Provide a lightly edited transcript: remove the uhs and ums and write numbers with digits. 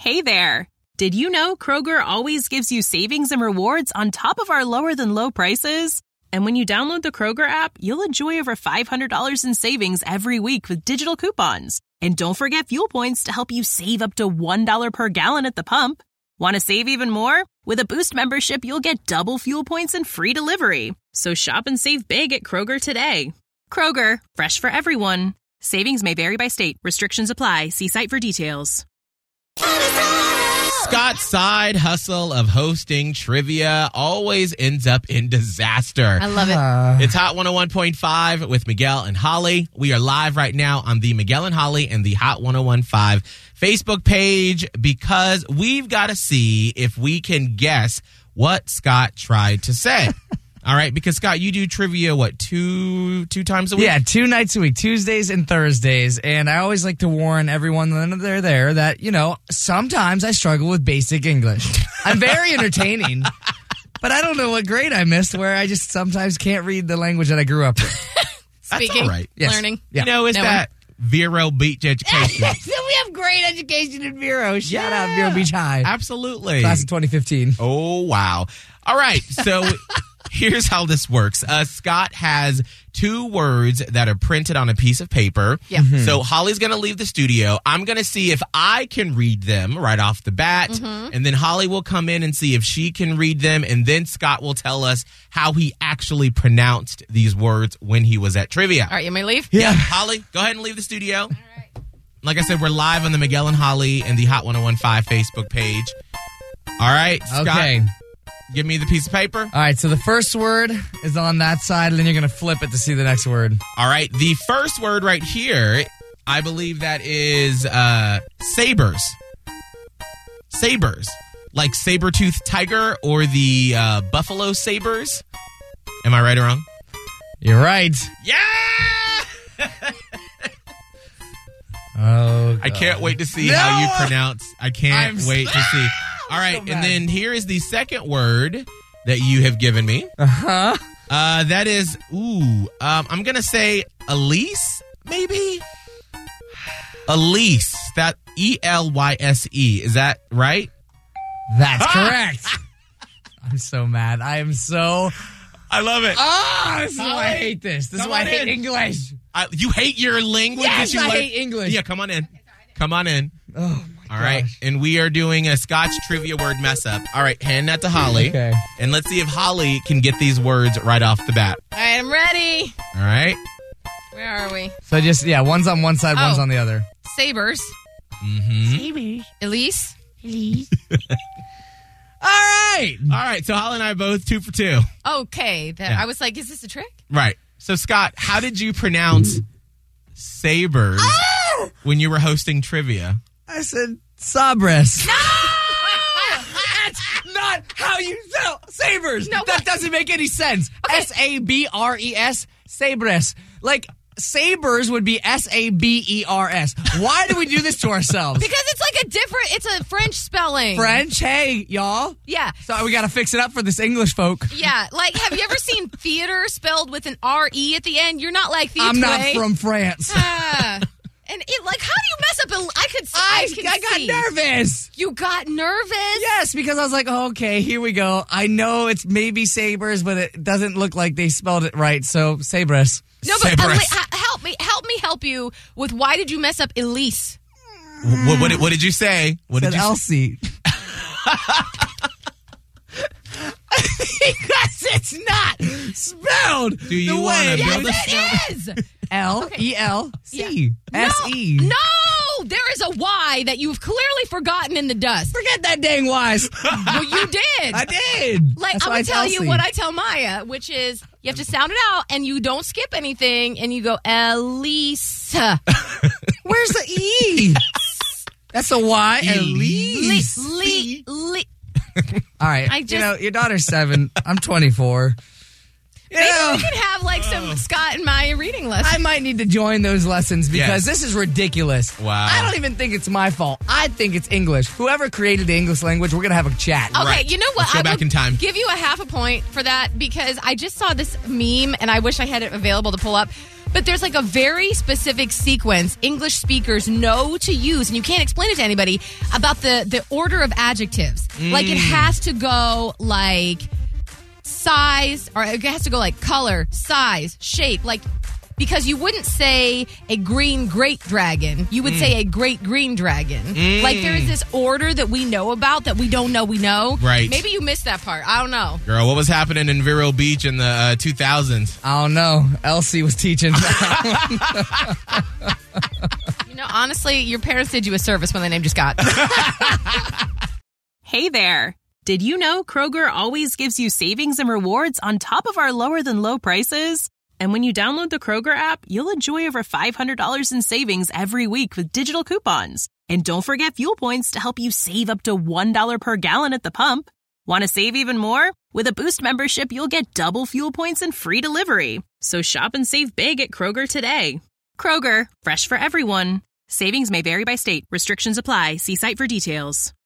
Hey there. Did you know Kroger always gives you savings and rewards on top of our lower-than-low prices? And when you download the Kroger app, you'll enjoy over $500 in savings every week with digital coupons. And don't forget fuel points to help you save up to $1 per gallon at the pump. Want to save even more? With a Boost membership, you'll get double fuel points and free delivery. So shop and save big at Kroger today. Kroger, fresh for everyone. Savings may vary by state. Restrictions apply. See site for details. Scott's side hustle of hosting trivia always ends up in disaster. I love it. It's Hot 101.5 with Miguel and Holly. We are live right now on the Miguel and Holly and the Hot 101.5 Facebook page because we've got to see if we can guess what Scott tried to say. All right, because Scott, you do trivia, two times a week? Yeah, 2 nights a week, Tuesdays and Thursdays. And I always like to warn everyone when they're there that, sometimes I struggle with basic English. I'm very entertaining, but I don't know what grade I missed where I just sometimes can't read the language that I grew up with. That's all right. Yes. Learning. Yeah. It's that Vero Beach education. We have great education in Vero. Shout out Vero Beach High. Absolutely. Class of 2015. Oh, wow. All right, so here's how this works. Scott has 2 words that are printed on a piece of paper. Yeah. Mm-hmm. So Holly's going to leave the studio. I'm going to see if I can read them right off the bat. Mm-hmm. And then Holly will come in and see if she can read them. And then Scott will tell us how he actually pronounced these words when he was at trivia. All right, you may leave? Yeah. Holly, go ahead and leave the studio. All right. Like I said, we're live on the Miguel and Holly and the Hot 101.5 Facebook page. All right, Scott. Okay. Give me the piece of paper. All right, so the first word is on that side, and then you're going to flip it to see the next word. All right, the first word right here, I believe that is sabers. Sabers. Like saber-toothed tiger or the buffalo sabers. Am I right or wrong? You're right. Yeah! Oh, I can't wait to see how you pronounce. I can't wait to see. All right, so and then here is the second word that you have given me. Uh-huh. That is, I'm going to say Elise, maybe? Elise. That E-L-Y-S-E. Is that right? That's correct. I'm so mad. I love it. this is why I hate this. This is why I hate English. You hate your language? Yes, that you I learned? hate English. Yeah, come on in. Come on in. Oh, my All right, and we are doing a Scotch trivia word mess up. All right, hand that to Holly. Okay. And let's see if Holly can get these words right off the bat. All right, I'm ready. All right. Where are we? So one's on one side, one's on the other. Sabers. Mm-hmm. Sabers. Elise. All right. All right, so Holly and I both 2 for 2. Okay. I was like, is this a trick? Right. So, Scott, how did you pronounce sabers when you were hosting trivia? I said Sabres. No! That's not how you spell sabers. No, that doesn't make any sense. Okay. S-A-B-R-E-S, sabres. Like, sabers would be S-A-B-E-R-S. Why do we do this to ourselves? Because it's a French spelling. French, hey, y'all. Yeah. So we got to fix it up for this English folk. Yeah. Like, have you ever seen theater spelled with an R-E at the end? You're not like theater. I'm not from France. And how do you mess up? I got nervous. You got nervous? Yes, because I was like, oh, okay, here we go. I know it's maybe sabers, but it doesn't look like they spelled it right. So sabres. No, but Sabres. help me help you with why did you mess up Elise? What did you say? What Said did you Elsie. Because it's not spelled Do you the wanna way build Yes, it is. L-E-L-C. S-E. No, there is a Y that you've clearly forgotten in the dust. Forget that dang wise. Well, you did. I did. Like, That's I'm why going it's to tell you Elsie. what I tell Maya, which is you have to sound it out and you don't skip anything and you go, Elise. Where's the E? That's a Y. Elise. All right. Your daughter's 7. I'm 24. Maybe we could have like some Scott and Maya reading lessons. I might need to join those lessons because Yes. this is ridiculous. Wow. I don't even think it's my fault. I think it's English. Whoever created the English language, we're going to have a chat. Okay, Right. you know what? Let's go back in time. Give you a half a point for that because I just saw this meme and I wish I had it available to pull up. But there's like a very specific sequence English speakers know to use, and you can't explain it to anybody, about the order of adjectives. Like it has to go like size, or it has to go like color, size, shape, like, because you wouldn't say a green great dragon. You would say a great green dragon. Like there is this order that we know about that we don't know we know. Right. Maybe you missed that part. I don't know. Girl, what was happening in Vero Beach in the 2000s? I don't know. Elsie was teaching. You know, honestly, your parents did you a service when they named you Scott. Hey there. Did you know Kroger always gives you savings and rewards on top of our lower than low prices? And when you download the Kroger app, you'll enjoy over $500 in savings every week with digital coupons. And don't forget fuel points to help you save up to $1 per gallon at the pump. Want to save even more? With a Boost membership, you'll get double fuel points and free delivery. So shop and save big at Kroger today. Kroger, fresh for everyone. Savings may vary by state. Restrictions apply. See site for details.